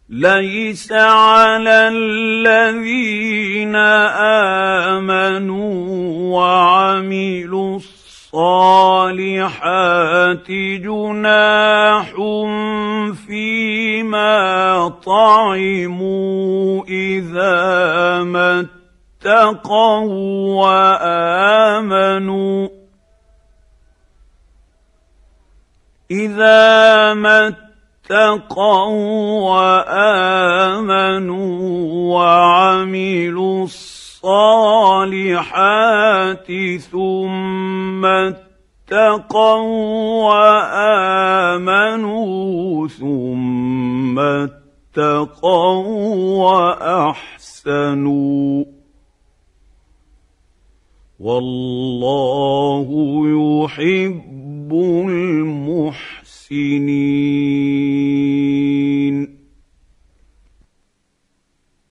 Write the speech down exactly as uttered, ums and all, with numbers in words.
ليس على الذين آمنوا وعملوا الصالحات جناح فيما طعموا إذا ما اتقوا وآمنوا إذا ما اتقوا وآمنوا وعملوا الصالحات ثم اتقوا وآمنوا ثم اتقوا وأحسنوا والله يحب المحسنين.